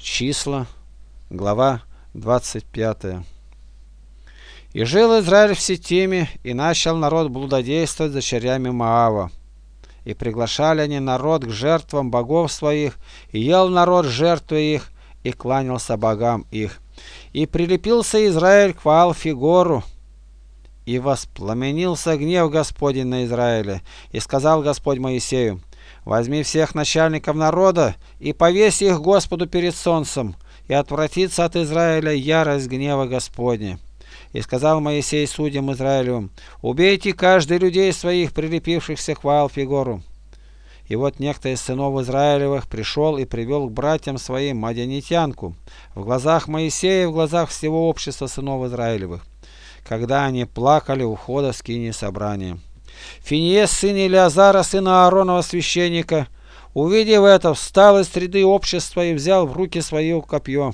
Числа, глава 25. И жил Израиль в Ситиме, и начал народ блудодействовать с дочерями Моава. И приглашали они народ к жертвам богов своих, и ел народ жертвы их, и кланялся богам их. И прилепился Израиль к Ваал-Фигору, и воспламенился гнев Господень на Израиле. И сказал Господь Моисею: возьми всех начальников народа и повесь их Господу перед солнцем, и отвратится от Израиля ярость гнева Господня. И сказал Моисей судьям Израилевым: убейте каждый людей своих, прилепившихся к Ваал-Фигору. И вот некто из сынов Израилевых пришел и привел к братьям своим мадианитянку в глазах Моисея и в глазах всего общества сынов Израилевых, когда они плакали у входа в скинии собрания. Финиес, сын Илиазара, сына Ааронова, священника, увидев это, встал из среды общества и взял в руки свое копье.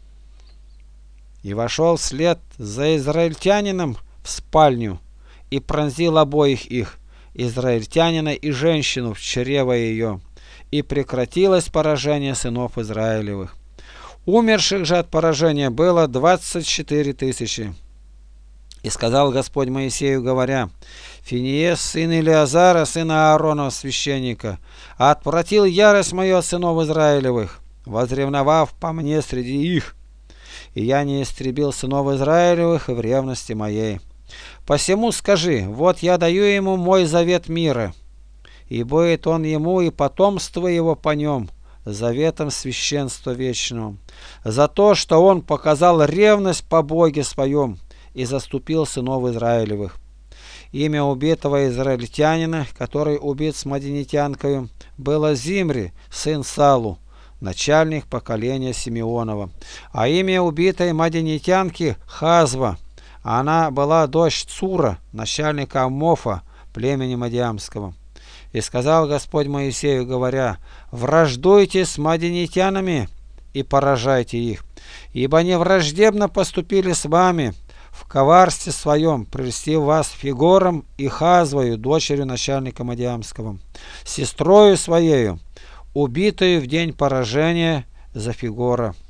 И вошел вслед за израильтянином в спальню и пронзил обоих их, израильтянина и женщину, в чрево ее, и прекратилось поражение сынов Израилевых. Умерших же от поражения было 24 тысячи. И сказал Господь Моисею, говоря: Финиес, сын Илиазара, сына Ааронова, священника, отвратил ярость мою от сынов Израилевых, возревновав по мне среди их, и я не истребил сынов Израилевых в ревности моей. Посему скажи: вот я даю ему мой завет мира, и будет он ему и потомство его по нем заветом священства вечного, за то, что он показал ревность по Боге своем и заступил сынов Израилевых. Имя убитого израильтянина, который убит с мадианитянкою, было Зимри, сын Салу, начальник поколения Симеонова. А имя убитой мадианитянки Хазва, она была дочь Цура, начальника Амофа, племени Мадиамского. И сказал Господь Моисею, говоря: враждуйте с мадианитянами и поражайте их, ибо они враждебно поступили с вами, в коварстве своем прельстив вас Фигором и Хазвою, дочерью начальника Мадиамского, сестрою своею, убитую в день поражения за Фигора.